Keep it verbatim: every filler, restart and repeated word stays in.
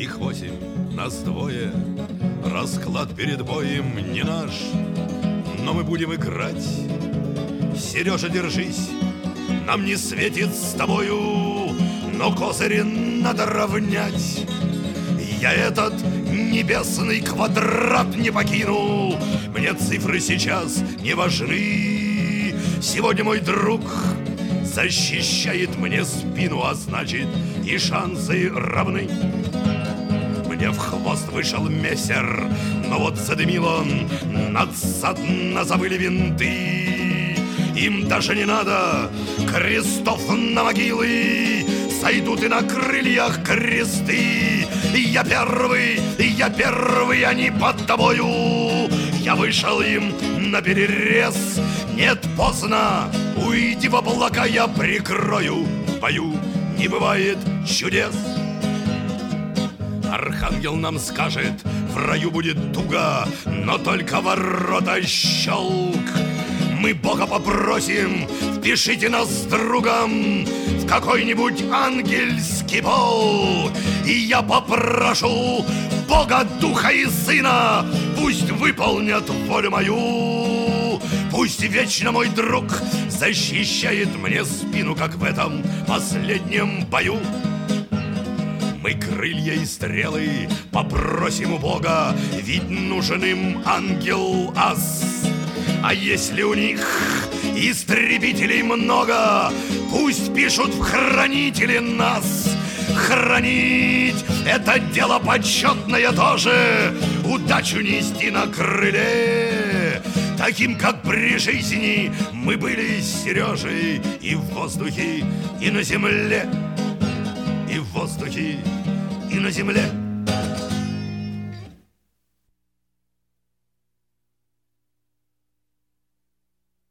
Их восемь, нас двое, расклад перед боем не наш, но мы будем играть. Сережа, держись, нам не светит с тобою, но козыри надо равнять. Я этот небесный квадрат не покину, мне цифры сейчас не важны. Сегодня мой друг защищает мне спину, а значит и шансы равны. Мне в хвост вышел мессер, но вот задымил он, надсадно забыли винты. Им даже не надо крестов на могилы, сойдут и на крыльях кресты. Я первый, я первый, они под тобою. Я вышел им на перерез. Нет, поздно, уйди в облака, я прикрою. В бою не бывает чудес. Архангел нам скажет, в раю будет туго, но только ворота щелк. Мы Бога попросим, впишите нас с другом в какой-нибудь ангельский полк. И я попрошу Бога, Духа и Сына, пусть выполнят волю мою. Пусть вечно мой друг защищает мне спину, как в этом последнем бою. Мы крылья и стрелы попросим у Бога, ведь нужен им ангел-ас. А если у них истребителей много, пусть пишут в хранители нас. Хранить — это дело почетное тоже, удачу нести на крыле. Таким, как при жизни, мы были с Сережей и в воздухе, и на земле. И в воздухе, и на земле.